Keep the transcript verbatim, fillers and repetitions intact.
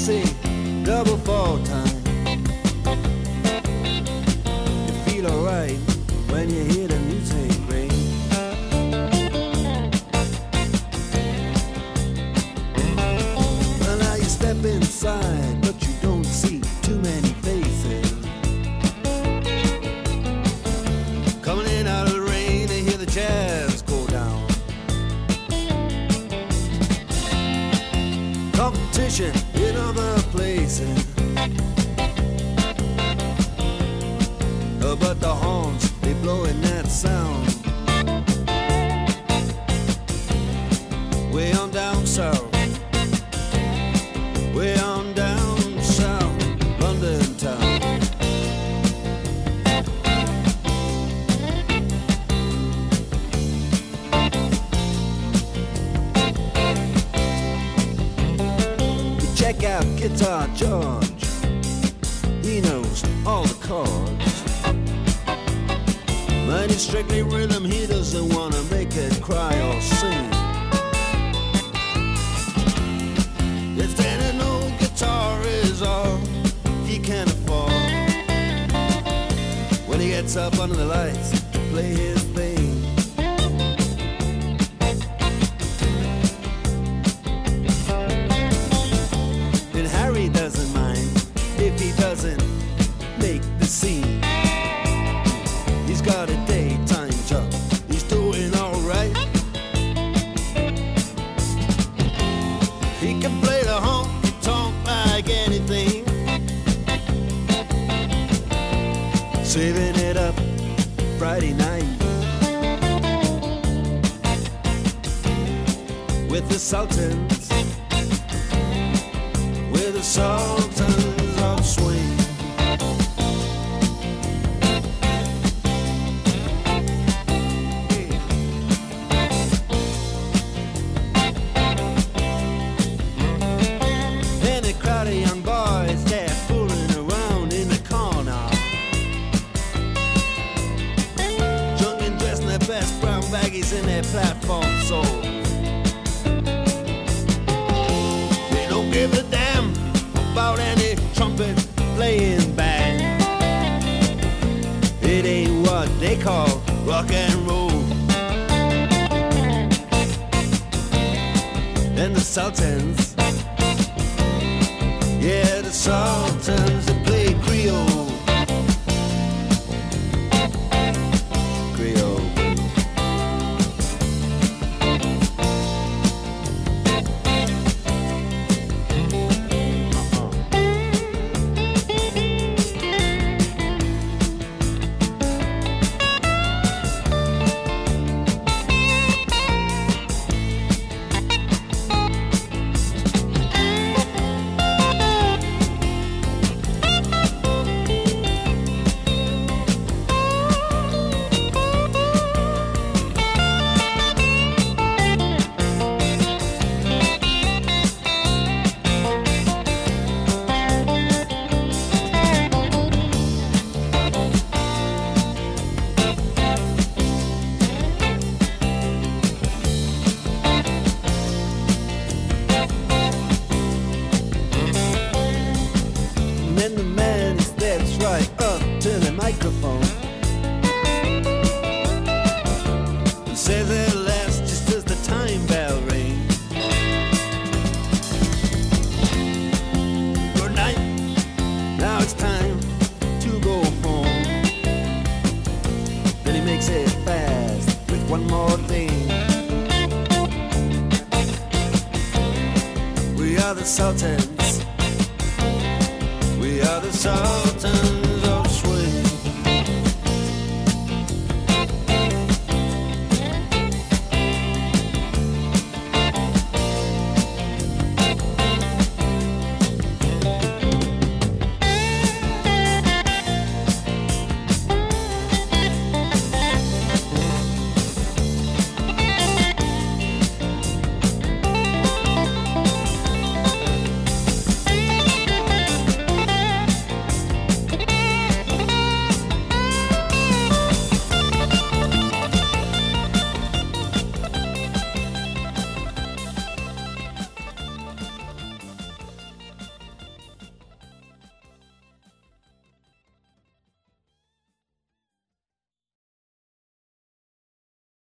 say double fall time. You feel alright when you hear the music ring. Well, now you step inside, but you don't see too many faces. Coming in out of the rain, they hear the jazz go down. Competition in other places, uh, but the horns, they blowing that sound. Way on down south, way on down south, London town. Check out Guitar George, he knows all the chords. But it's strictly rhythm, he doesn't wanna make it cry or sing. If then an old guitar is all he can afford, when he gets up under the lights to play his thing. He doesn't mind if he doesn't make the scene. He's got a daytime job, he's doing alright. He can play the honky tonk like anything, saving it up Friday night with the Sultans, with the Sultans of Swing. And a crowd of young boys, they're fooling around in the corner, drunk and dressed in their best brown baggies in their platform soles. They don't give a damn about any trumpet playing band. It ain't what they call rock and roll. And the Sultans, yeah, the Sultans, they play Creole. Creole. And the man steps right up to the microphone and says at last, just as the time bell rings, good night, now it's time to go home. Then he makes it fast with one more thing. We are the Sultans, we are the Sultans